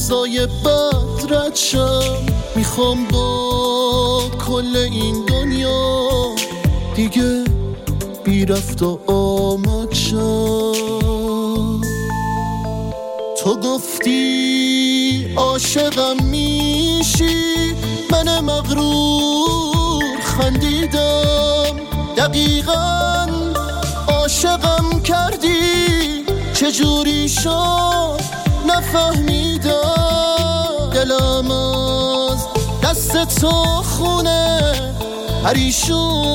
روزای بد رد شم، میخوام با کل این دنیا دیگه بی رفت و آمد شم. تو گفتی عاشقم میشی، من مغرور خندیدم، دقیقاً عاشقم کردی، چجوری شد نفهمیدم. دلم از دست تو خونه پریشون